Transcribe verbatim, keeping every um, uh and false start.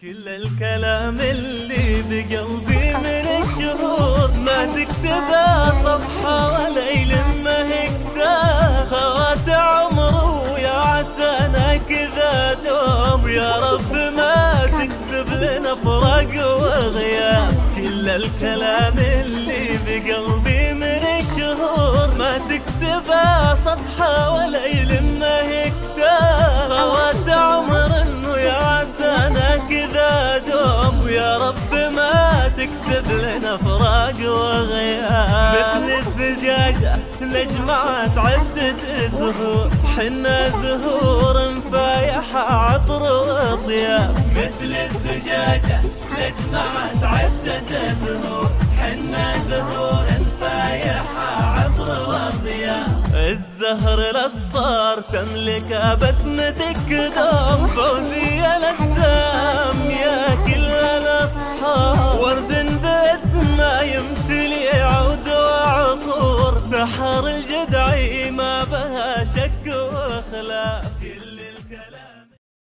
كل الكلام اللي بقلبي من الشهور ما تكتبه صفحة ولا يلمه كتاب. خوات عمره ويا عسانا كذا دوم، يا رب ما تكتب لنا فراق وغياب. كل الكلام اللي بقلبي من الشهور ما تكتبه صفحة ولا يلمه كتاب. خوات عمر انه يا عسانا كذا دوم، ويا رب ما تكتب لنا فراق وغياب. مثل الزجاجة لجمعت عدة زهور، حنا زهور مفايحة عطر وطياب. مثل الزجاجة لجمعت عدة زهور، حنا زهور مفايحة عطر وطياب. الزهر الاصفر تملك بسمتك دوم، فوزية الأسام يا كل الاصحاب. ورد باسمه يمتلي عود وعطور، سحر الجدعي ما بها شك وخلاف. كل الكلام